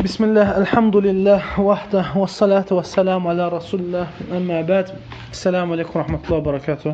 Bismillah, elhamdülillah, vahdah, və salatu və selamu alə Rasulullah, əmmə bəd. Esselamu aleykum, rahmetullah, barakatuhu.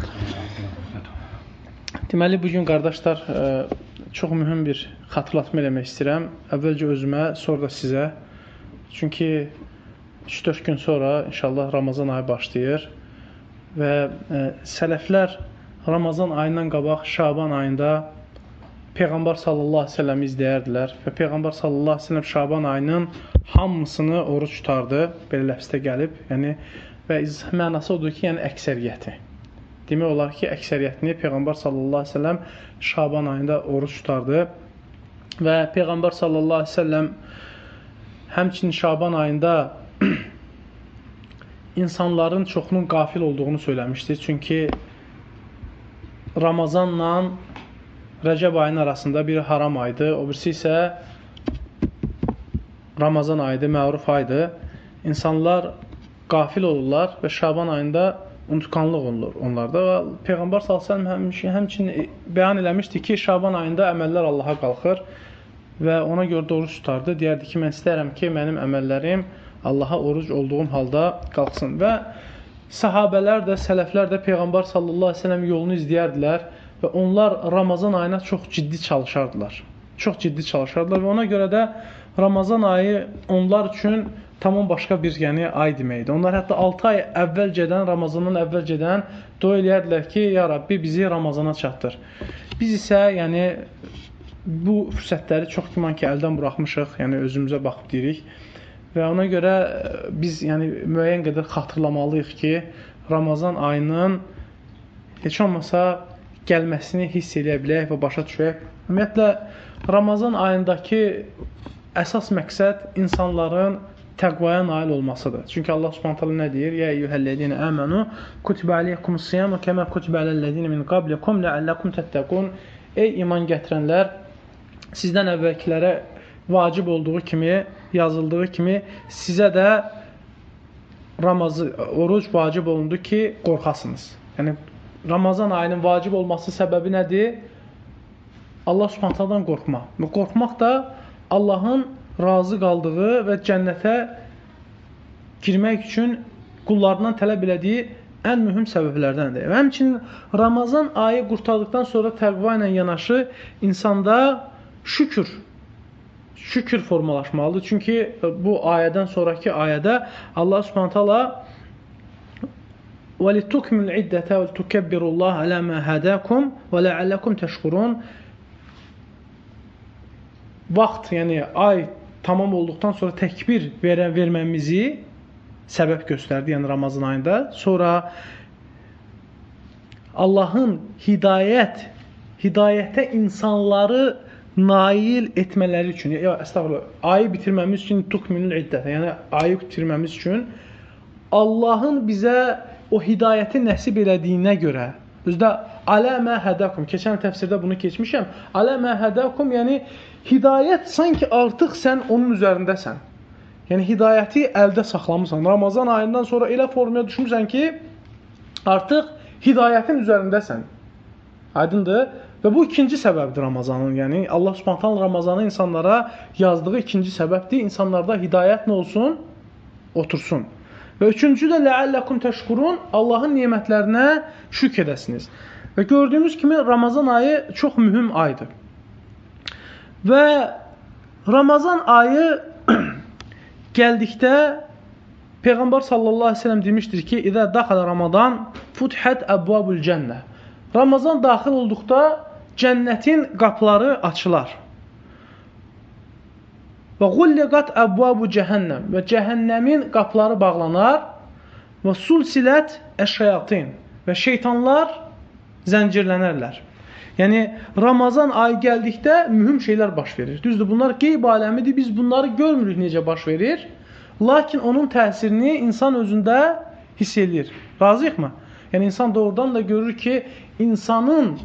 Deməli, bugün qardaşlar, çox mühüm bir xatırlatma eləmək istəyirəm. Əvvəlcə özümə, sonra da sizə. Çünki 3-4 gün sonra inşallah Ramazan ayı başlayır və sələflər Ramazan ayından qabaq Şaban ayında Peyğəmbər sallallahu aleyhi ve sellem izləyərdilər və Peyğəmbər sallallahu aleyhi ve sellem Şaban ayının hamısını oruç tutardı, belə ləfsdə gəlib. Yəni, və mənası odur ki, yəni əksəriyyəti. Demək olar ki, əksəriyyətini Peyğəmbər sallallahu aleyhi ve sellem Şaban ayında oruç tutardı və Peyğəmbər sallallahu aleyhi ve sellem həmçinin Şaban ayında insanların çoxunun qafil olduğunu söyləmişdi. Çünki Ramazanla Rəcəb ayının arasında biri haram aydı, o birisi isə Ramazan aydı, məruf aydı. İnsanlar qafil olurlar və Şaban ayında unutqanlıq olur onlarda. Və Peyğəmbər s.ə.v həmçinin bəyan eləmişdi ki, Şaban ayında əməllər Allaha qalxır və ona görə də oruç tutardı. Deyərdi ki, mən istəyirəm ki, mənim əməllərim Allaha oruc olduğum halda qalxsın. Və sahabələr də, sələflər də Peyğəmbər s.ə.v yolunu izləyərdilər. Və onlar Ramazan ayına çox ciddi çalışardılar. Çox ciddi çalışardılar və ona görə də Ramazan ayı onlar üçün tamam başqa bir ay deməkdir. Onlar hətta 6 ay əvvəlcədən, Ramazandan əvvəlcədən dua eləyərdilər ki, ya Rabbi bizi Ramazana çatdır. Biz isə bu fürsətləri çox güman ki, əldən buraxmışıq, özümüzə baxıb deyirik. Və ona görə biz müəyyən qədər xatırlamalıyıq ki, Ramazan ayının heç olmasa gəlməsini hiss eləyə bilək və başa düşək. Ümumiyyətlə, Ramazan ayındakı əsas məqsəd insanların təqvaya nail olmasıdır. Çünki Allah Subhanahu nə deyir? Ya eyyuhəllezine amanu kutiba aleykumus-siyamu kema kutiba alellezine min qablikum la'allakum tattaqun. Ey iman gətirənlər, sizdən əvvəlkilərə vacib olduğu kimi, yazıldığı kimi sizə də oruc vacib olundu ki, qorxasınız. Ramazan ayının vacib olması səbəbi nədir? Allah Subhanahu qorxmaq. Və qorxmaq da Allahın razı qaldığı və cənnətə girmək üçün qullarından tələb elədiyi ən mühüm səbəblərdəndir. Və həmçinin Ramazan ayı qurtardıqdan sonra təqva ilə yanaşı insanda şükür formalaşmalıdır. Çünki bu ayədən sonraki ayədə Allah Subhanahu وَلِتُكْمِلُ الْعِدَّةَ وَلِتُكَبِّرُوا اللّٰهَ عَلَى مَا هَدَاكُمْ وَلَعَلَّكُمْ تَشْكُرُونَ. Vaxt, ay tamam olduqdan sonra təkbir verməmizi səbəb göstərdi, Ramazan ayında. Sonra Allahın hidayətə insanları nail etmələri üçün, ayı bitirməmiz üçün tukminul iddətə, ayı bitirməmiz üçün Allahın bizə o hidayəti nəsib elədiyinə görə, özdə alə mə hədəkum, keçən təfsirdə bunu keçmişəm, alə mə hədəkum, hidayət sanki artıq sən onun üzərindəsən. Hidayəti əldə saxlamısan. Ramazan ayından sonra elə formaya düşmüsən ki, artıq hidayətin üzərindəsən. Aydındır? Və bu ikinci səbəbdir Ramazanın. Allah Subhanahu Ramazanı insanlara yazdığı ikinci səbəbdir. İnsanlarda hidayət nə olsun? Otursun. Və üçüncü də ləalləkum təşkurun, Allahın nemətlərinə şükr edəsiniz. Və gördüyümüz kimi Ramazan ayı çox mühüm aydır. Və Ramazan ayı gəldikdə Peyğəmbər sallallahu aleyhi ve sellem demişdir ki, İzə daxalə Ramazan futhət əbvabul cənnə. Ramazan daxil olduqda cənnətin qapıları açılar. Və qulliqat əbvabu cəhənnəm və cəhənnəmin qapıları bağlanar və sulsilət əşşəyatin və şeytanlar zəncirlənərlər. Ramazan ayı gəldikdə mühüm şeylər baş verir. Düzdür, bunlar qeyb aləmidir, biz bunları görmürük necə baş verir. Lakin onun təsirini insan özündə hiss edir. Razıyıq mı? İnsan doğrudan da görür ki, insanın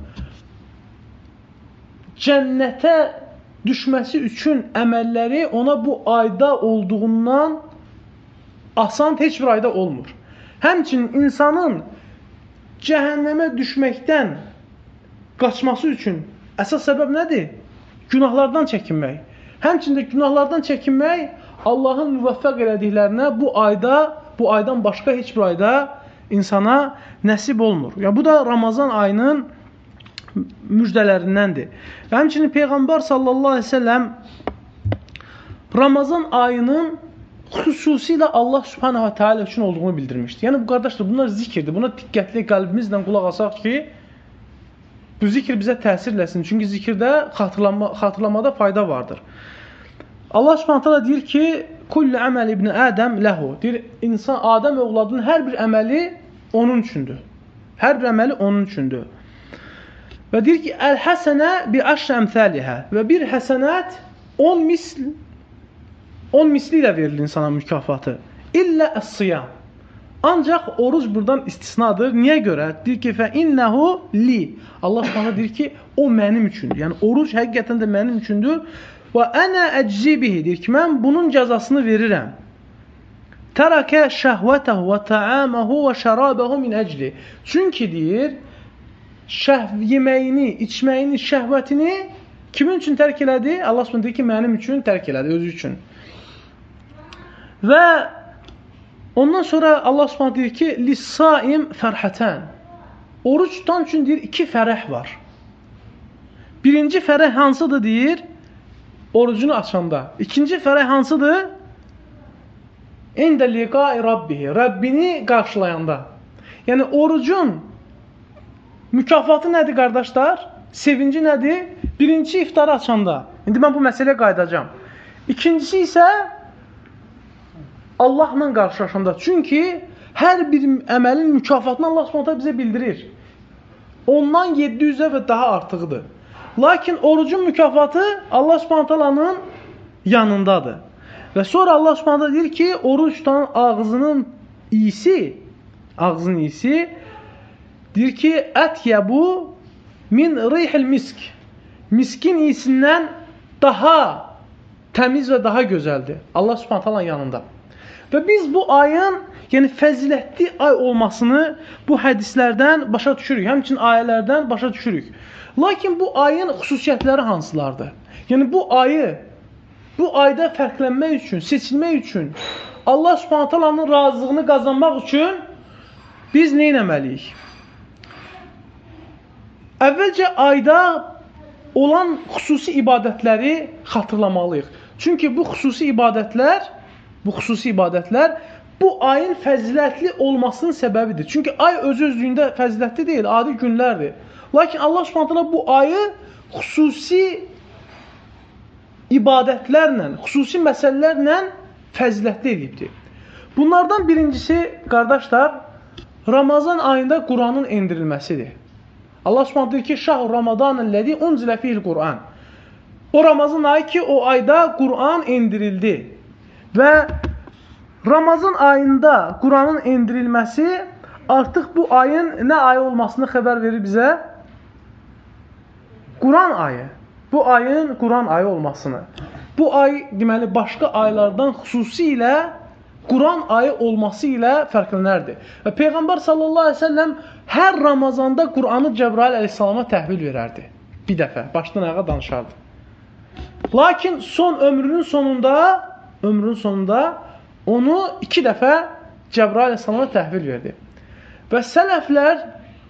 cənnətə düşməsi üçün əməlləri ona bu ayda olduğundan asan heç bir ayda olmur. Həmçinin insanın cəhənnəmə düşməkdən qaçması üçün əsas səbəb nədir? Günahlardan çəkinmək. Həmçində günahlardan çəkinmək Allahın müvəffəq elədiklərinə bu aydan başqa heç bir ayda insana nəsib olmur. Yəni bu da Ramazan ayının müjdələrindəndir. Və həmçinin Peyğəmbər sallallahu əleyhi və səlləm Ramazan ayının xüsusilə Allah subhanahu wa ta'ala üçün olduğunu bildirmişdi. Yəni bu qardaşlar, bunlar zikirdir. Buna diqqətli qəlbimizlə qulaq asaq ki, bu zikir bizə təsir eləsin. Çünki zikirdə xatırlamada fayda vardır. Allah subhanahu wa ta'ala deyir ki, kullu əməl ibn Ədəm ləhu. Deyir, insan, Adəm övladının hər bir əməli onun üçündür. Hər bir əməli onun üçündür. Və deyir ki, əl-həsənə bi-əşr əmthəlihə. Və bir həsənət 10 misli ilə verilir insana mükafatı. İllə əs-siyam. Ancaq oruc buradan istisnadır. Niyə görə? Deyir ki, fə-innəhu li. Allah subhanahu deyir ki, o mənim üçündür. Yəni oruc həqiqətən də mənim üçündür. Və ənə əczibihi. Deyir ki, mən bunun cəzasını verirəm. Tərəkə şəhvətəhu və təaməhu və şərabəhu min əcli. Çünki deyir, yeməyini, içməyini, şəhvətini kimin üçün tərk elədi? Allah subhanahu deyir ki, mənim üçün tərk elədi, özü üçün. Və ondan sonra Allah subhanahu deyir ki, lis-saim fərhətən. Oruç tutan üçün deyir, 2 fərəh var. Birinci fərəh hansıdır deyir? Orucunu açanda. İkinci fərəh hansıdır? İndə liqai rabbihi. Rəbbini qarşılayanda. Yəni orucun mükafatı nədir qardaşlar? Sevinci nədir? Birinci iftarı açanda. İndi mən bu məsələyə qayıdacağam. İkincisi isə Allahla qarşılaşanda. Çünki hər bir əməlin mükafatını Allah Subhanahu bizə bildirir. Ondan 700-ə və daha artıqdır. Lakin orucun mükafatı Allah Subhanahu yanındadır. Və sonra Allah Subhanahu deyir ki, oruç tutan ağzının iyisi deyir ki, ətyəbu min rihil misk. Miskin iyisindən daha təmiz və daha gözəldir. Allah Subhanahu yanında. Və biz bu ayın, yəni fəzilətli ay olmasını bu hədislərdən başa düşürük. Həmçinin ayələrdən başa düşürük. Lakin bu ayın xüsusiyyətləri hansılardır? Yəni bu ayda fərqlənmək üçün, seçilmək üçün, Allah Subhanahu razılığını qazanmaq üçün biz nə etməliyik? Əvvəlcə ayda olan xüsusi ibadətləri xatırlamalıyıq. Çünki bu xüsusi ibadətlər bu ayın fəzilətli olmasının səbəbidir. Çünki ay öz-özlüyündə fəzilətli deyil, adi günlərdir. Lakin Allah Subhanahu bu ayı xüsusi ibadətlərlə, xüsusi məsələlərlə fəzilətli edibdir. Bunlardan birincisi, qardaşlar, Ramazan ayında Quranın endirilməsidir. Allah Subhanahu deyir ki, şəhr Ramadanəl-ləzi unzilə fihil Quran. O Ramazan ayı ki, o ayda Quran endirildi. Və Ramazan ayında Quranın endirilməsi artıq bu ayın nə ayı olmasını xəbər verir bizə? Quran ayı. Bu ayın Quran ayı olmasını. Bu ay deməli başqa aylardan xüsusilə Quran ayı olması ilə fərqlənərdi. Və Peyğəmbər sallallahu əleyhi və səlləm hər Ramazanda Quranı Cəbrail əleyhissalama təhvil verərdi. Bir dəfə başdan ayağa danışardı. Lakin ömrünün sonunda onu 2 dəfə Cəbrail əleyhissalama təhvil verdi. Və sələflər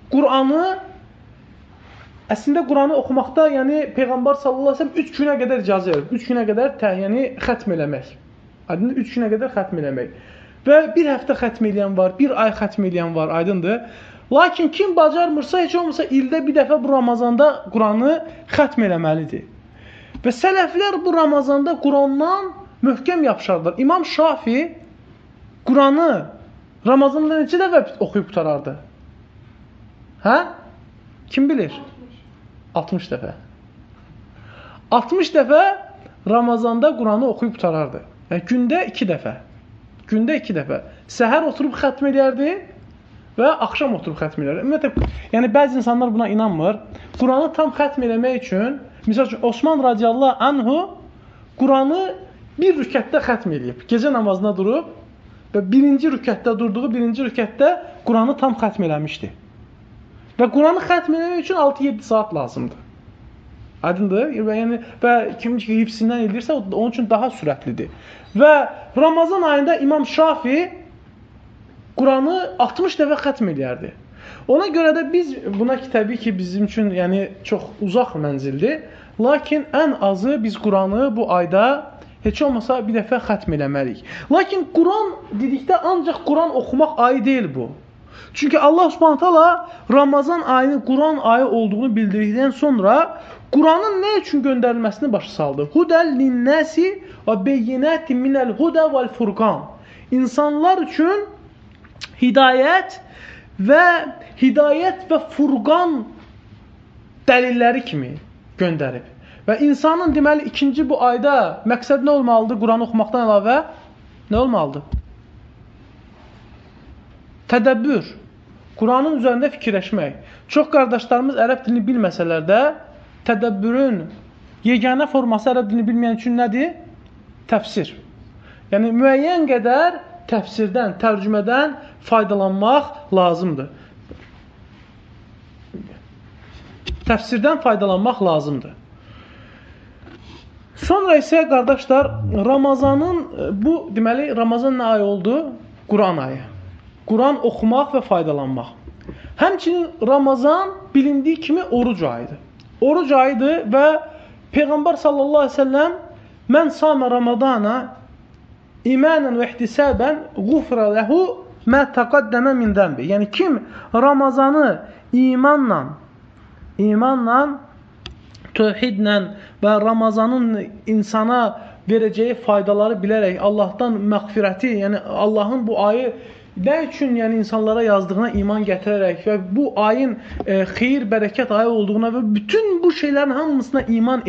əslində Quranı oxumaqda, yəni Peyğəmbər sallallahu əleyhi və səlləm 3 günə qədər icazə verir. 3 günə qədər yəni xətm eləmək. Aydındır, 3 günə qədər xətm eləmək. Və 1 həftə xətm eləyən var, 1 ay xətm eləyən var, aydındır. Lakin kim bacarmırsa, heç olmasa ildə bir dəfə bu Ramazanda Quranı xətm eləməlidir. Və sələflər bu Ramazanda Qurandan möhkəm yapışardılar. İmam Şafi Quranı Ramazanda neçə dəfə oxuyub qutarardı? Hə? Kim bilir? 60 dəfə. 60 dəfə Ramazanda Quranı oxuyub qutarardı. Yəni, gündə 2 dəfə. Gündə 2 dəfə. Səhər oturub xətm edərdi və axşam oturub xətm edərdi. Ümumiyyətlə, yəni bəzi insanlar buna inanmır. Quranı tam xətm eləmək üçün, misal üçün, Osman radiyallahu anhu Quranı bir rükətdə xətm edib. Gecə namazına durub və birinci rükətdə Quranı tam xətm eləmişdi. Və Quranı xətm eləmək üçün 6-7 saat lazımdır. Aydındır? Və kim ki hifsindən edirsə, onun üçün daha sürətlidir. Və Ramazan ayında İmam Şafi Quranı 60 dəfə xətm edərdi. Ona görə də biz buna ki, təbii ki, bizim üçün çox uzaq mənzildir. Lakin ən azı biz Quranı bu ayda heç olmasa bir dəfə xətm eləməliyik. Lakin Quran dedikdə ancaq Quran oxumaq ayı deyil bu. Çünki Allah Subhanahu taala Ramazan ayını Quran ayı olduğunu bildirdikdən sonra Quranın nə üçün göndərilməsini başa saldı? Hudel linnəsi və beyyinatin minəl huda vəl furqan. İnsanlar üçün hidayət və furqan dəlilləri kimi göndərib. Və insanın deməli ikinci bu ayda məqsəd nə olmalıdır? Quranı oxumaqdan əlavə nə olmalıdır? Tədəbbür. Quranın üzərində fikirləşmək. Çox qardaşlarımız ərəb dilini bilməsələr də tədəbbürün yeganə forması ərəb dilini bilməyən üçün nədir? Təfsir. Yəni müəyyən qədər təfsirdən, tərcümədən faydalanmaq lazımdır. Təfsirdən faydalanmaq lazımdır. Sonra isə qardaşlar, deməli Ramazan nə ayı oldu? Quran ayı. Quran oxumaq və faydalanmaq. Həmçinin Ramazan bilindiyi kimi oruc ayıdır. Oruc ayıdır və Peyğəmbər sallallahu əleyhi və səlləm "Mən sama Ramadana imanan və ihtisabən ğufra lehu ma taqaddama min zənbi." Yəni kim Ramazanı imanla, tövhidlə və Ramazanın insana verəcəyi faydaları bilərək Allahdan məğfirəti, yəni Allahın bu ayı nə üçün insanlara yazdığına iman gətirərək və bu ayın xeyir, bərəkət ayı olduğuna və bütün bu şeylərin hamısına iman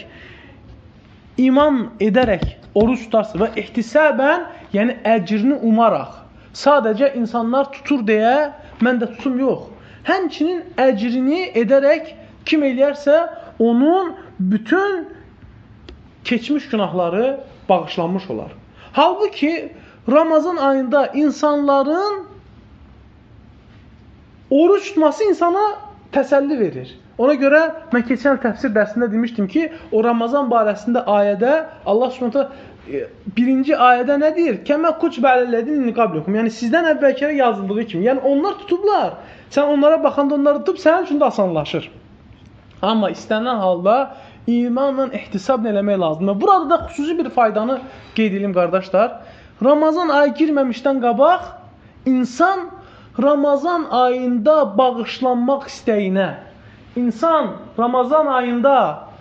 edərək oruç tutarsa və ihtisabən, yəni əcrini umaraq, sadəcə insanlar tutur deyə mən də tutum yox. Həmçinin əcrini edərək kim eləyərsə onun bütün keçmiş günahları bağışlanmış olar. Halbuki Ramazan ayında insanların oruç tutması insana təsəlli verir. Ona görə mən keçən təfsir dərsində demişdim ki, o Ramazan barəsində ayədə Allah Subhanahu birinci ayədə nə deyir? Kəmə kutiba əlellezine min qablikum. Yəni sizdən əvvəlkilərə yazıldığı kimi. Yəni onlar tutublar. Sən onlara baxanda onları tutub sənin üçün də asanlaşır. Amma istənilən halda imanla, ihtisabla eləmək lazımdır. Burada da xüsusi bir faydanı qeyd edim qardaşlar. Ramazan ayı girməmişdən qabaq insan Ramazan ayında bağışlanmaq istəyinə, insan Ramazan ayında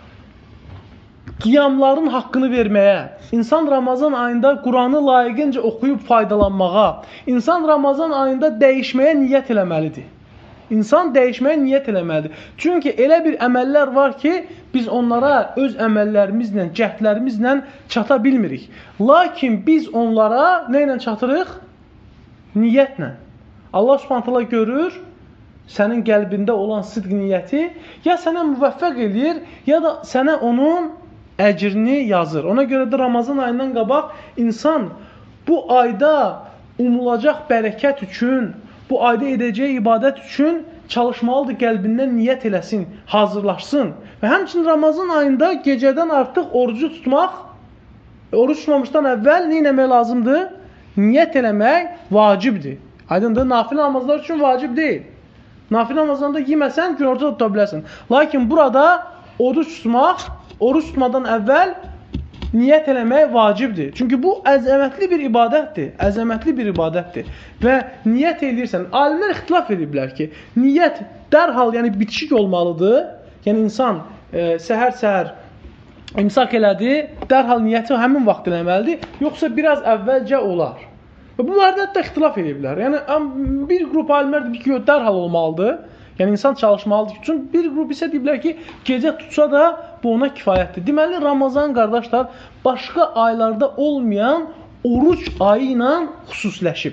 qiyamların haqqını verməyə, insan Ramazan ayında Quranı layiqincə oxuyub faydalanmağa, insan Ramazan ayında dəyişməyə niyyət eləməlidir. İnsan dəyişməyə niyyət eləməlidir. Çünki elə bir əməllər var ki, biz onlara öz əməllərimizlə, cəhdlərimizlə çata bilmirik. Lakin biz onlara nə ilə çatırıq? Niyyətlə. Allah Subhanahu görür, sənin qəlbində olan sidq niyyəti ya sənə müvəffəq eləyir, ya da sənə onun əcrini yazır. Ona görə də Ramazan ayından qabaq insan bu ayda umulacaq bərəkət üçün, bu ayda edəcəyi ibadət üçün çalışmalıdır, qəlbindən niyyət eləsin, hazırlaşsın. Və həmçinin Ramazan ayında gecədən artıq orucu tutmaq, oruç tutmamışdan əvvəl nə etmək lazımdır? Niyyət eləmək vacibdir. Aydındır, nafilə namazlar üçün vacib deyil. Nafilə namazlarında yeməsən, günorta tuta bilərsən. Lakin burada oruç tutmaq, oruç tutmadan əvvəl niyyət eləmək vacibdir. Çünki bu əzəmətli bir ibadətdir. Əzəmətli bir ibadətdir. Və niyyət edirsən, alimlər ixtilaf ediblər ki, niyyət dərhal, yəni bitişik olmalıdır. Yəni insan səhər-səhər imsak elədi, dərhal niyyəti həmin vaxt eləməlidir, yoxsa biraz əvvəlcə olar. Və bu barədə də ixtilaf ediblər. Yəni bir qrup alimlər deyir ki, dərhal olmalıdır. Yəni insan çalışmalıdır. Çünki bir qrup isə deyiblər ki, gecə tutsa da bu ona kifayətdir. Deməli, Ramazan qardaşlar başqa aylarda olmayan oruc ayı ilə xüsusləşib.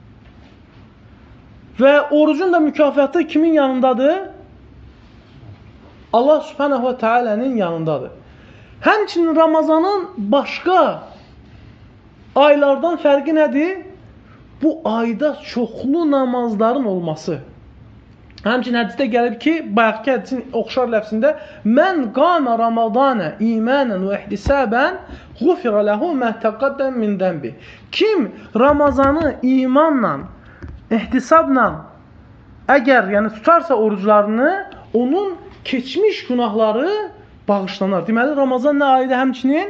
Və orucun da mükafatı kimin yanındadır? Allah Subhanahu wa Ta'ala'nın yanındadır. Həmçinin Ramazanın başqa aylardan fərqi nədir? Bu ayda çoxlu namazların olması. Həmçinin hədisdə gəlib ki, bayaqki hədisin oxşar ləfsində mən qamə Ramazana imanən və ihtisabən ğufira ləhu mə təqaddəm min dənbi. Kim Ramazanı imanla, ihtisabla əgər yəni tutarsa oruclarını, onun keçmiş günahları bağışlanar. Deməli, Ramazan nə ayıdır həmçinin?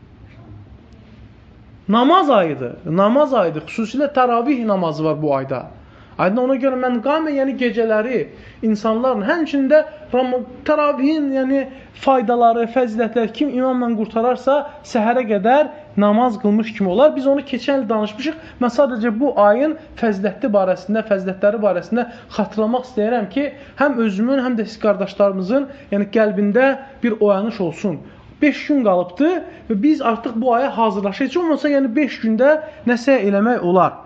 Namaz ayıdır. Namaz ayıdır. Xüsusilə təravih namazı var bu ayda. Aydın ona görə mən qamə, yəni gecələri insanların, həmçində təravihin yəni faydaları, fəzilətləri kim imamla qurtararsa səhərə qədər namaz qılmış kimi olar. Biz onu keçən il danışmışıq. Mən sadəcə bu ayın fəzilətləri barəsində xatırlamaq istəyirəm ki, həm özümün, həm də siz qardaşlarımızın yəni qəlbində bir oyanış olsun. 5 gün qalıbdır və biz artıq bu aya hazırlaşırıq. Heç olmasa yəni 5 gündə nəsə eləmək olar.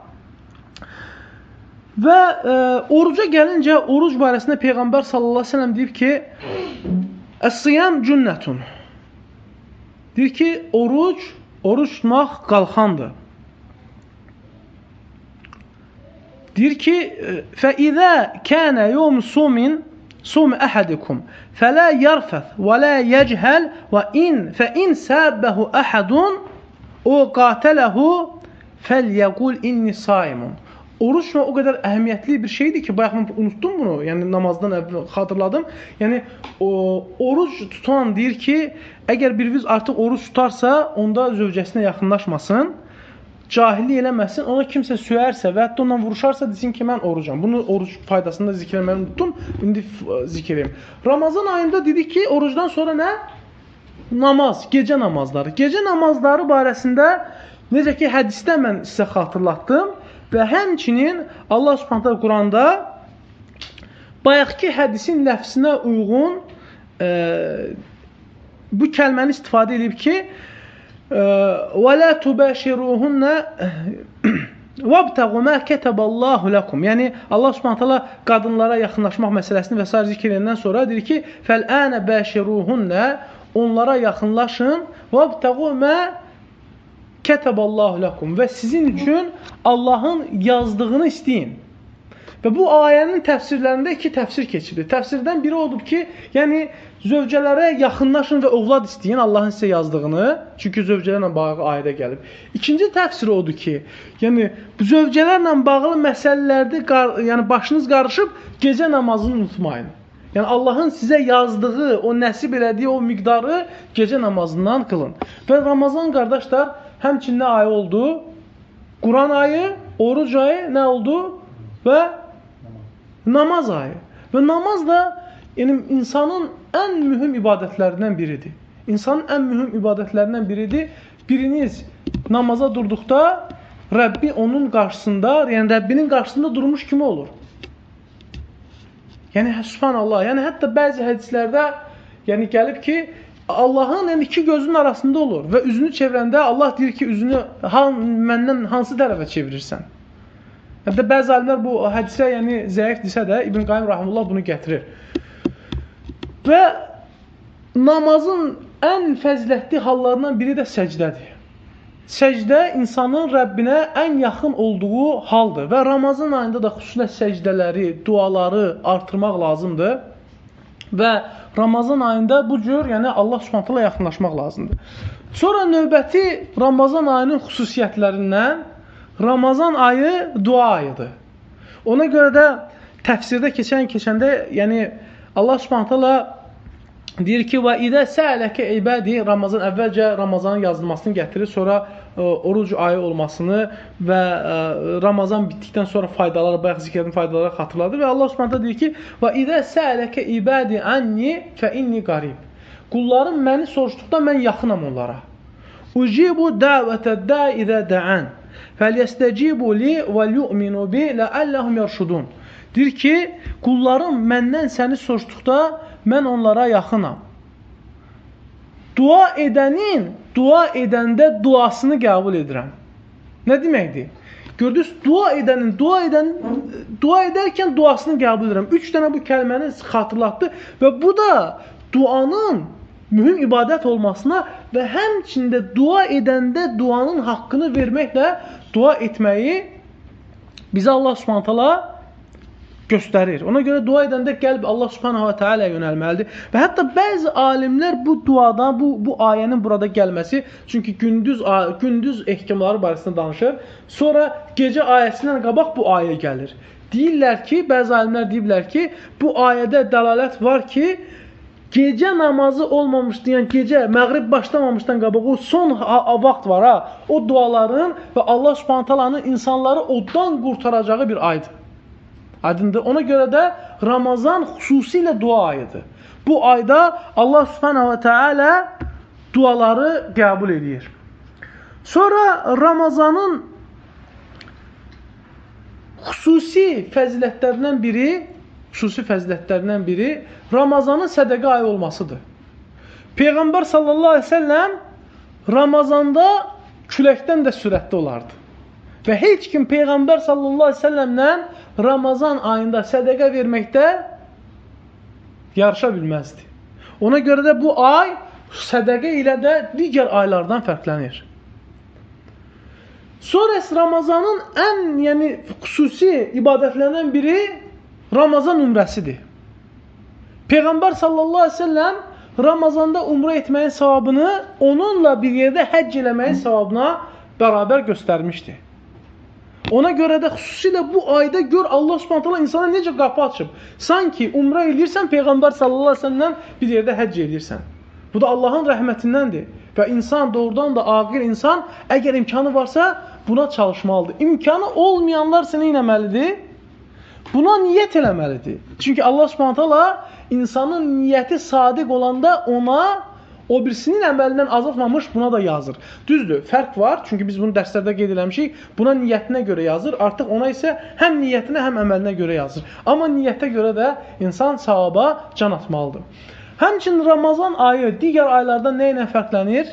Və oruca gəlincə, oruc barəsində Peyğəmbər sallallahu əleyhi və səlləm deyib ki, "Əs-siyam cünnətun." Deyir ki, oruc tutmaq qalxandır. Deyir ki, "Fə-izə kənə yawm sum ahadikum fələ yarfəth və la yechəl və in səbəhu ahadun o qatələhu fəlyəqul inni saimun." Oruç o qədər əhəmiyyətli bir şeydir ki, bayaq mən unutdum bunu, yəni namazdan əvvəl xatırladım. Yəni oruc tutan deyir ki, əgər biriniz artıq oruc tutarsa, onda zövcəsinə yaxınlaşmasın, cahillik eləməsin, ona kimsə söyərsə və hətta ondan vuruşarsa desin ki, mən orucam. Bunu oruc faydasında zikr etməyi unutdum, indi zikr edeyim. Ramazan ayında dedik ki, orucdan sonra nə? Namaz, gecə namazları. Gecə namazları barəsində necə ki, hədisdə mən sizə xatırlatdım. Və həmçinin Allah Subhanahu Quranda bayaqki hədisin ləfzinə uyğun bu kəlməni istifadə edib ki, və la tubashiruhunna wabtaghu ma kataballahu lakum. Yəni Allah Subhanahu qadınlara yaxınlaşmaq məsələsini və s. zikr edəndən sonra deyir ki, fəl-ana bashiruhunna, onlara yaxınlaşın, wabtaghu ma kataballahu lakum, və sizin üçün Allahın yazdığını istəyin. Və bu ayənin təfsirlərində iki təfsir keçilir. Təfsirdən biri odur ki, yəni zövcələrə yaxınlaşın və ovlad istəyin Allahın sizə yazdığını, çünki zövcələrlə bağlı ayədə gəlib. İkinci təfsir odur ki, yəni zövcələrlə bağlı məsələlərdə yəni başınız qarışıb gecə namazını unutmayın. Yəni Allahın sizə yazdığı, o nəsib elədiyi o miqdarı gecə namazından qılın. Və Ramazan qardaşlar həmçinin nə ayı oldu? Quran ayı, oruc ayı nə oldu? Və namaz ayı. Və namaz da yəni, insanın ən mühüm ibadətlərindən biridir. İnsanın ən mühüm ibadətlərindən biridir. Biriniz namaza durduqda Rəbbi onun qarşısında, yəni Rəbbinin qarşısında durmuş kimi olur. Yəni, subhanallah, yəni hətta bəzi hədislərdə yəni gəlib ki, Allahın yəni, iki gözünün arasında olur və üzünü çevirəndə Allah deyir ki, üzünü məndən hansı tərəfə çevirirsən? Hətta bəzi alimlər bu hədisə yəni, zəif desə də İbn Qayyim Rahimullah bunu gətirir. Və namazın ən fəzilətli hallarından biri də səcdədir. Səcdə insanın Rəbbinə ən yaxın olduğu haldır və Ramazan ayında da xüsusilə səcdələri, duaları artırmaq lazımdır. Və Ramazan ayında bu cür yəni Allah Subhanahu yaxınlaşmaq lazımdır. Sonra növbəti Ramazan ayının xüsusiyyətlərindən Ramazan ayı dua ayıdır. Ona görə də təfsirdə keçəndə yəni Allah Subhanahu deyir ki, və idə səələkə ibadi, Ramazan əvvəlcə Ramazanın yazılmasını gətirir, sonra oruc ayı olmasını və Ramazan bitdikdən sonra faydaları, bayaq zikr edilən faydaları xatırladır və Allah Subhanahu deyir ki, və idə səələkə ibadi anni fə inni qarib. Qullarım məni soruşduqda mən yaxınam onlara. Ucibu dəvətə də idə dəən fəlyəstəcibu li və yu'minu bi ləəlləhum yarşudun. Deyir ki, qullarım məndən səni soruşduqda mən onlara yaxınam. Dua edəndə duasını qəbul edirəm. Nə deməkdir? Gördünüz, dua edərkən duasını qəbul edirəm. 3 dənə bu kəlməni xatırlatdı və bu da duanın mühüm ibadət olmasına və həmçində dua edəndə duanın haqqını verməklə dua etməyi bizə Allah Subhanahu göstərir. Ona görə dua edəndə qəlb Allah Subhanahu va Taala'ya yönəlməlidir. Və hətta bəzi alimlər bu duadan, bu ayənin burada gəlməsi, çünki gündüz ehkamları barəsində danışır. Sonra gecə ayəsindən qabaq bu ayə gəlir. Deyirlər ki, bəzi alimlər deyiblər ki, bu ayədə dəlalət var ki, gecə namazı olmamışdı, yəni gecə, məğrib başlamamışdan qabaq o son vaxt var ha, o duaların və Allah Subhanahu Taala'nın insanları oddan qurtaracağı bir aydır. Aydındır. Ona görə də Ramazan xüsusilə dua ayıdır. Bu ayda Allah Subhanahu ve Teala duaları qəbul edir. Sonra Ramazanın xüsusi fəzilətlərindən biri Ramazanın sədəqə ayı olmasıdır. Peyğəmbər sallallahu aleyhi ve sellem Ramazanda küləkdən də sürətli olardı. Və heç kim Peyğəmbər sallallahu aleyhi ve sellemlə Ramazan ayında sədəqə verməkdə yarışa bilməzdi. Ona görə də bu ay sədəqə ilə də digər aylardan fərqlənir. Sonra Ramazanın ən xüsusi ibadətlərindən biri Ramazan ümrəsidir. Peyğəmbər sallallahu aleyhi ve sellem Ramazanda umrə etməyin savabını onunla bir yerdə həcc eləməyin savabına bərabər göstərmişdi. Ona görə də xüsusilə bu ayda gör Allah Subhanahu taala insana necə qapı açıb. Sanki umrə edirsən, Peyğəmbər sallallahu aleyhi ve sellem bir yerdə həcc edirsən. Bu da Allahın rəhmətindendir. Və insan doğrudan da aqil insan əgər imkanı varsa buna çalışmalıdır. İmkanı olmayanlar sənə etməlidir? Buna niyyət eləməlidir. Çünki Allah Subhanahu taala insanın niyyəti sadiq olanda ona o birisinin əməlindən azaltmamış buna da yazır. Düzdür, fərq var. Çünki biz bunu dərslərdə qeyd eləmişik. Buna niyyətinə görə yazır. Artıq ona isə həm niyyətinə, həm əməlinə görə yazır. Amma niyyətə görə də insan savaba can atmalıdır. Həmçinin Ramazan ayı digər aylardan nə ilə fərqlənir?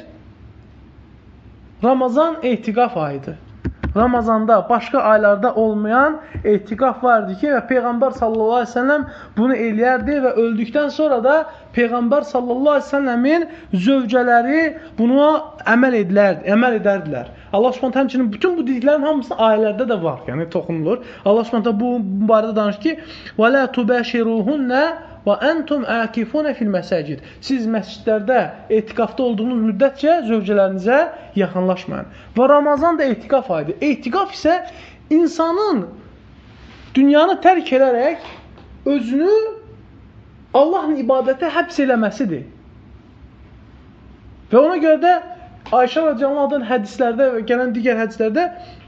Ramazan etiqaf ayıdır. Ramazanda başqa aylarda olmayan etiqaf vardı ki və Peyğəmbər sallallahu aleyhi ve sellem bunu eləyərdi və öldükdən sonra da Peyğəmbər sallallahu aleyhi ve sellemin zövcələri buna əməl edərdilər. Allah Subhanahu həmçinin bütün bu dediklərin hamısı ayələrdə də var, yəni toxunulur. Allah Subhanahu bu barədə danışır ki: "Və la tubashiruhunna və entum akifun fil məsacid." Siz məscidlərdə etiqafda olduğunuz müddətcə zövcələrinizə yaxınlaşmayın. Və Ramazan da etiqaf ayıdır. Etiqaf isə insanın dünyanı tərk edərək özünü Allahın ibadətə həbs eləməsidir. Və ona görə də Ayşə radiyallahu anhadan hədislərdə və gələn digər hədislərdə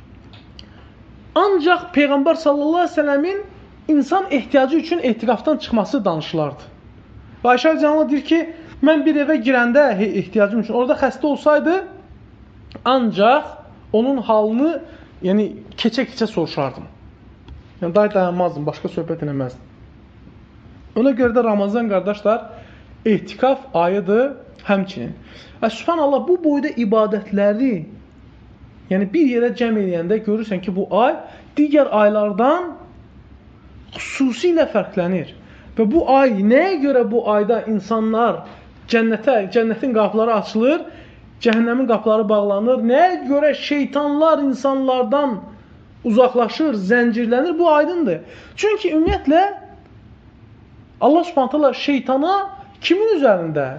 ancaq Peyğəmbər sallallahu aleyhi ve sellemin insan ehtiyacı üçün etiqafdan çıxması danışılardı. Və Ayşə radiyallahu anh deyir ki, mən bir evə girəndə ehtiyacım üçün orada xəstə olsaydı ancaq onun halını keçə-keçə soruşardım. Yəni dayanmazdım, başqa söhbət eləməzdim. Ona görə də Ramazan qardaşlar etiqaf ayıdır həmçinin. Subhanallah, bu boyda ibadətləri bir yerə cəm edəndə görürsən ki, bu ay digər aylardan xüsusilə fərqlənir. Və bu ay, nəyə görə bu ayda insanlar cənnətin qapıları açılır, cəhənnəmin qapıları bağlanır, nəyə görə şeytanlar insanlardan uzaqlaşır, zəncirlənir, bu aydındır. Çünki ümumiyyətlə Allah Subhanahu taala şeytana kimin üzərində?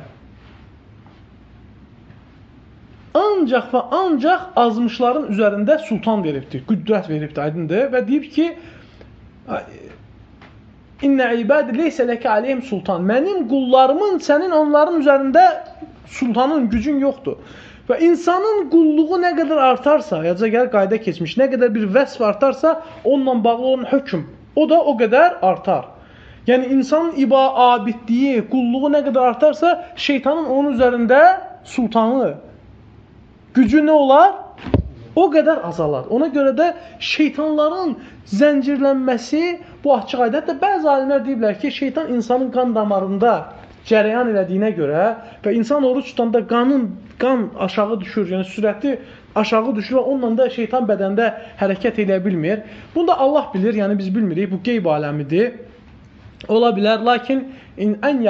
Ancaq və ancaq azmışların üzərində sultan veribdir, qüdrət veribdir, aydındır. Və deyib ki, İnnə ibadi leysə ləkə aleyhim sultan. Mənim qullarımın sənin onların üzərində sultanın, gücün yoxdur. Və insanın qulluğu nə qədər artarsa, yadca gəlir qayda keçmiş, nə qədər bir vəsf artarsa, onunla bağlı olan hökm, o da o qədər artar. Yəni insanın abidliyi, qulluğu nə qədər artarsa, şeytanın onun üzərində sultanı, gücü nə olar? O qədər azalar. Ona görə də şeytanların zəncirlənməsi bu açıq aydın. Hətta bəzi alimlər deyiblər ki, şeytan insanın qan damarında cərəyan elədiyinə görə və insan oruç tutanda qan aşağı düşür, yəni sürəti aşağı düşür və onunla da şeytan bədəndə hərəkət edə bilmir. Bunu da Allah bilir, yəni biz bilmirik, bu qeyb aləmidir. Ola bilər, lakin ən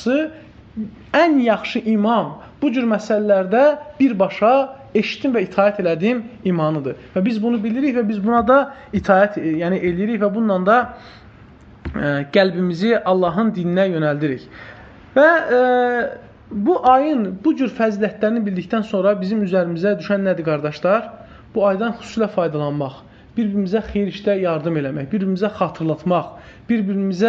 yaxşı imam bu cür məsələlərdə birbaşa eşitdim və itaət elədim imanıdır. Və biz bunu bilirik və biz buna da itaət edirik və bununla da qəlbimizi Allahın dininə yönəldirik. Və bu ayın bu cür fəzilətlərini bildikdən sonra bizim üzərimizə düşən nədir, qardaşlar? Bu aydan xüsusilə faydalanmaq, bir-birimizə xeyir işdə yardım eləmək, bir-birimizə xatırlatmaq, bir-birimizə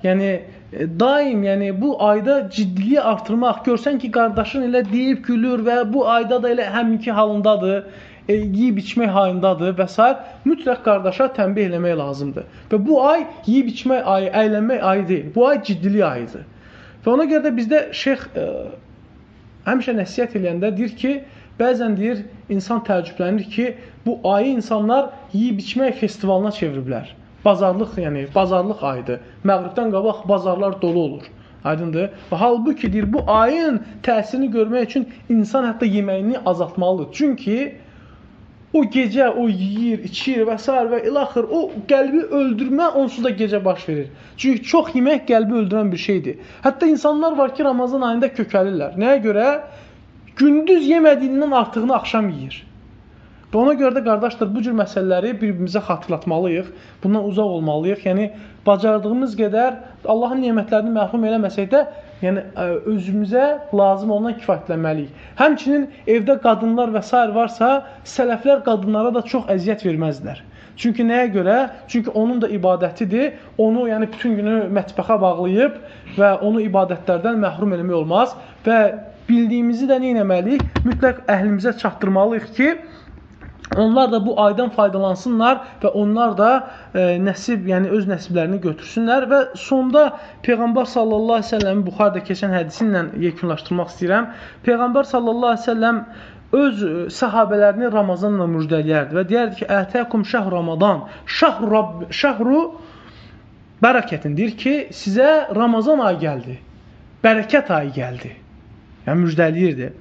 daim bu ayda ciddiliyi artırmaq. Görsən ki, qardaşın elə deyib gülür və bu ayda da elə həminki halındadır, yeyib içmək hayındadır və s. Mütləq qardaşa tənbih eləmək lazımdır. Və bu ay yeyib içmək ayı, əylənmək ayı deyil. Bu ay ciddilik ayıdır. Və ona görə də bizdə şeyx həmişə nəsihət eləyəndə deyir ki, bəzən deyir, insan təəccüblənir ki, bu ayı insanlar yeyib içmək festivalına çeviriblər. Bazarlıq, bazarlıq ayıdır. Məğribdən qabaq bazarlar dolu olur. Aydındır. Və halbuki deyir, bu ayın təsirini görmək üçün insan hətta yeməyini azaltmalıdır. Çünki o gecə, o yeyir, içir və s. və ilaxır, o qəlbi öldürmə onsuz da gecə baş verir. Çünki çox yemək qəlbi öldürən bir şeydir. Hətta insanlar var ki, Ramazan ayında kökəlirlər. Nəyə görə? Gündüz yemədiyindən artığını axşam yeyir. Və ona görə də, qardaşlar, bu cür məsələləri bir-birimizə xatırlatmalıyıq, bundan uzaq olmalıyıq. Yəni, bacardığımız qədər Allahın nemətlərini məhrum eləməsək də, özümüzə lazım olunan kifayətlənməliyik. Həmçinin evdə qadınlar və s. varsa, sələflər qadınlara da çox əziyyət verməzlər. Çünki nəyə görə? Çünki onun da ibadətidir. Onu bütün günü mətbəxə bağlayıb və onu ibadətlərdən məhrum eləmək olmaz. Və bildiyimizi də nə etməliyik? Mütləq əhlimizə çatdırmalıyıq ki, onlar da bu aydan faydalansınlar və onlar da nəsib, öz nəsiblərini götürsünlər. Və sonda Peyğəmbər sallallahu əleyhi və səlləm Buxarıda keçən hədisi ilə yekunlaşdırmaq istəyirəm. Peyğəmbər sallallahu əleyhi və səlləm öz səhabələrini Ramazanla müjdələyərdi və deyərdi ki, ətəkum şəhr Ramadan, şəhru bərəkətin. Deyir ki, sizə Ramazan ayı gəldi, bərəkət ayı gəldi. Yəni müjdələyirdi.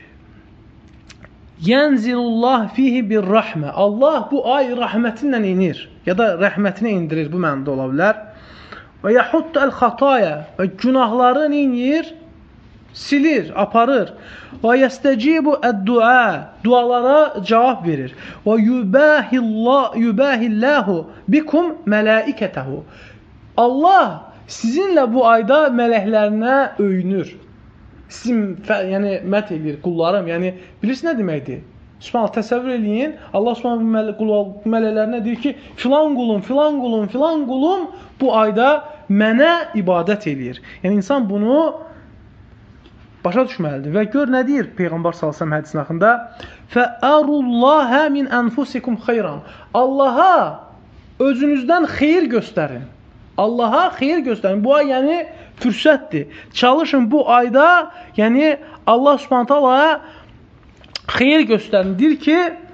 Yənzilullah fihi bir rəhmə. Allah bu ay rəhmətinlə inir. Ya da rəhmətinə indirir. Bu mənada ola bilər. Və yəhuddu əl-xataya. Və günahları inir, silir, aparır. Və yəstəcibu əd-dua. Dualara cavab verir. Və yubahillahu bikum mələikətəhu. Allah sizinlə bu ayda mələklərinə öyünür. Sizin, mət edir, qullarım, bilirsiniz nə deməkdir? Subhanallah, təsəvvür eləyin, Allah subhanallah mələklərinə deyir ki, filan qulum bu ayda mənə ibadət eləyir. Yəni, insan bunu başa düşməlidir. Və gör nə deyir Peyğəmbər s.ə.v hədisin axında? Fəərullahə min ənfusikum xeyran. Allaha özünüzdən xeyir göstərin. Allaha xeyir göstərin. Bu ay, fürsətdir. Çalışın bu ayda, Allah Subhanahu taalaya xeyir göstərin. Deyir ki,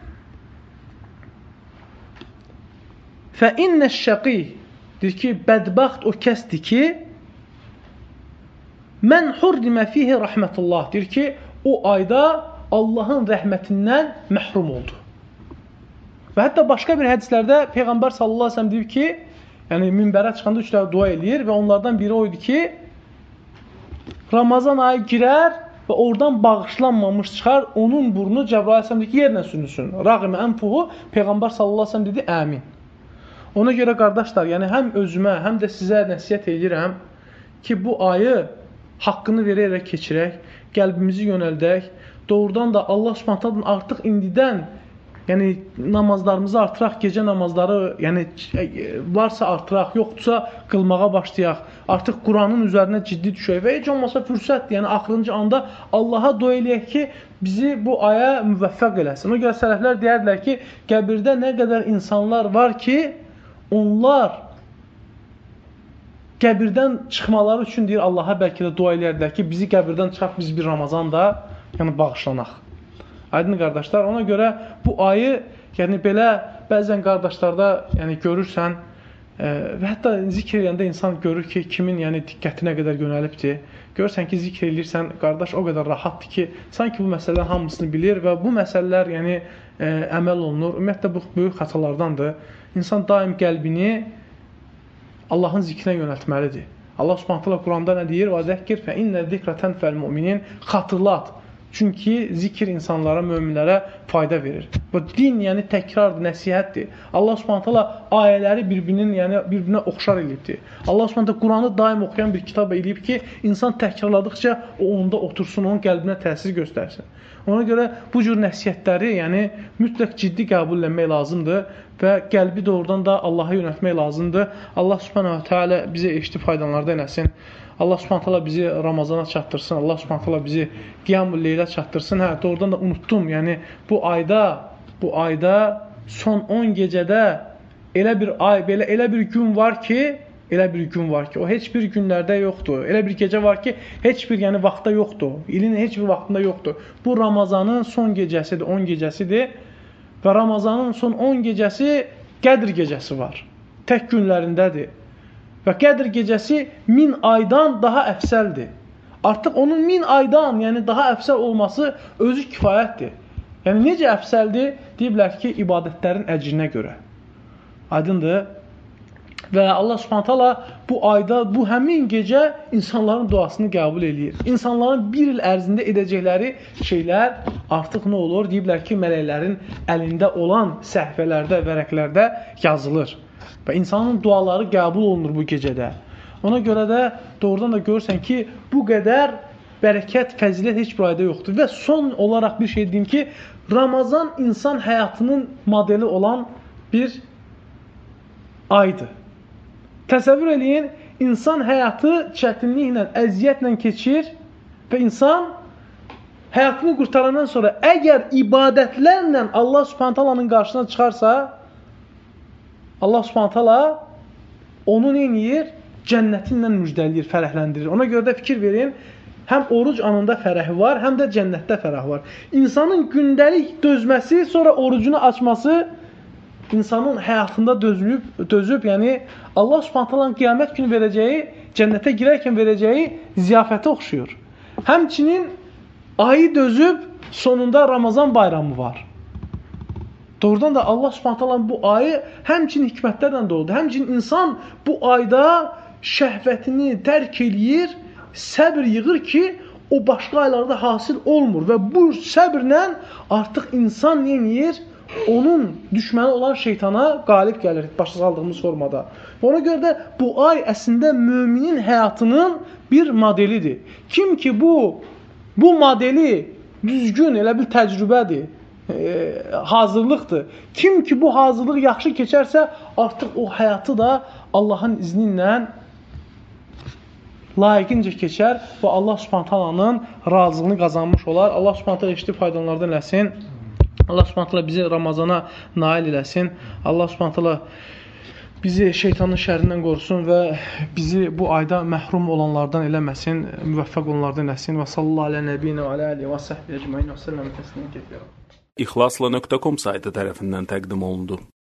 fə innəş-şəqi, deyir ki, bədbəxt o kəsdir ki, mən hurrimə fihi rəhmətullah, deyir ki, o ayda Allahın rəhmətindən məhrum oldu. Və hətta başqa bir hədislərdə Peyğəmbər sallallahu əleyhi və səlləm deyir ki, minbərə çıxanda 3 dəfə dua eləyir və onlardan biri oydu ki, Ramazan ayı girər və oradan bağışlanmamış çıxar, onun burnu Cəbrail əleyhissalam deyir ki, yerlə sürünsün. Rəğmə ənfuhu, Peyğəmbər sallallahu əleyhi və səlləm dedi, əmin. Ona görə, qardaşlar, həm özümə, həm də sizə nəsihət edirəm ki, bu ayı haqqını verərək keçirək, qəlbimizi yönəldək, doğrudan da Allah Subhanahu artıq indidən namazlarımızı artıraq, gecə namazları varsa artıraq, yoxdursa qılmağa başlayaq. Artıq Quranın üzərinə ciddi düşək və heç olmasa fürsətdir. Axırıncı anda Allaha dua eləyək ki, bizi bu aya müvəffəq eləsin. O görə sələflər deyərdilər ki, qəbirdə nə qədər insanlar var ki, onlar qəbirdən çıxmaları üçün deyir, Allaha bəlkə də dua eləyərdilər ki, bizi qəbirdən çıxaq, biz bir Ramazanda bağışlanaq. Aydın qardaşlar, ona görə bu ayı, belə bəzən qardaşlarda görürsən və hətta zikr edəndə insan görür ki, kimin diqqətinə qədər yönəlibdir. Görürsən ki, zikr edirsən, qardaş o qədər rahatdır ki, sanki bu məsələlər hamısını bilir və bu məsələlər əməl olunur. Ümumiyyətlə, bu böyük xatalardandır. İnsan daim qəlbini Allahın zikrinə yönəltməlidir. Allah Subhanahu taala Quranda nə deyir? Və zəkkir fə innə zikrə tənfə'l müminin. Xatırlat. Çünki zikr insanlara, möminlərə fayda verir. Bu din, yəni təkrardır, nəsihətdir. Allah Subhanahu taala ayələri bir-birinə oxşar elibdir. Allah Subhanahu taala Quranı daim oxuyan bir kitab elib ki, insan təkrarladıkca o onda otursun, onun qəlbinə təsir göstərsin. Ona görə bu cür nəsihətləri, yəni mütləq ciddi qəbul etmək lazımdır və qəlbi doğrudan da Allaha yönəltmək lazımdır. Allah Subhanahu taala bizə eşitib faydalanlardan eləsin. Allah Subhanahu taala bizi Ramazana çatdırsın. Allah Subhanahu taala bizi Qiyamul Leylə çatdırsın. Hə, doğrudan da unutdum. Yəni bu ayda son 10 gecədə elə bir gün var ki, o heç bir günlərdə yoxdur. Elə bir gecə var ki, heç bir vaxtda yoxdur. İlin heç bir vaxtında yoxdur. Bu Ramazanın son gecəsidir, 10 gecəsidir. Və Ramazanın son 10 gecəsi Qədr gecəsi var. Tək günlərindədir. Və Qədr gecəsi 1000 aydan daha əfsəldir. Artıq onun 1000 aydan, yəni daha əfsəl olması özü kifayətdir. Yəni necə əfsəldir? Deyiblər ki, ibadətlərin əcrinə görə. Aydındır. Və Allah Subhanahu taala bu ayda, bu həmin gecə insanların duasını qəbul eləyir. İnsanların bir il ərzində edəcəkləri şeylər artıq nə olur? Deyiblər ki, mələklərin əlində olan səhifələrdə, vərəqlərdə yazılır. Və insanın duaları qəbul olunur bu gecədə. Ona görə də doğrudan da görürsən ki, bu qədər bərəkət, fəzilət heç bir ayda yoxdur. Və son olaraq bir şey deyim ki, Ramazan insan həyatının modeli olan bir aydır. Təsəvvür eləyin, insan həyatı çətinliklə, əziyyətlə keçir və insan həyatını qurtarandan sonra əgər ibadətlərlə Allah Subhanahu taalanın qarşısına çıxarsa, Allah Subhanahu taala onu neyir? Cənnətinlə müjdələyir, fərəhləndirir. Ona görə də fikir verin, həm oruc anında fərəhi var, həm də cənnətdə fərəh var. İnsanın gündəlik dözməsi, sonra orucunu açması insanın həyatında dözüb, yəni Allah Subhanahu taalanın qiyamət günü verəcəyi, cənnətə girərkən verəcəyi ziyafətə oxşuyur. Həmçinin ayı dözüb, sonunda Ramazan bayramı var. Doğrudan da Allah Subhanahu taala bu ayı həmçinin hikmətlərlə doludur. Həmçinin insan bu ayda şəhvətini tərk eləyir, səbr yığır ki, o başqa aylarda hasil olmur. Və bu səbrlə artıq insan neyir? Onun düşməni olan şeytana qalib gəlir, başa saldığımız formada. Ona görə də bu ay əslində müminin həyatının bir modelidir. Kim ki bu modeli düzgün, elə bir təcrübədir, hazırlıqdır. Kim ki bu hazırlıq yaxşı keçərsə, artıq o həyatı da Allahın izni ilə layiqincə keçər və Allah Subhanahu taalanın razılığını qazanmış olar. Allah Subhanahu taala eşitib faydalanlardan eləsin. Allah Subhanahu taala bizi Ramazana nail eləsin. Allah Subhanahu taala bizi şeytanın şərrindən qorusun və bizi bu ayda məhrum olanlardan eləməsin, müvəffəq olanlardan eləsin. Və sallallahu alə nəbiyyinə və alə alihi və səhbihi əcmaîn və səlləm təslimen kəsirən. İxlasla.com saytı tərəfindən təqdim olundu.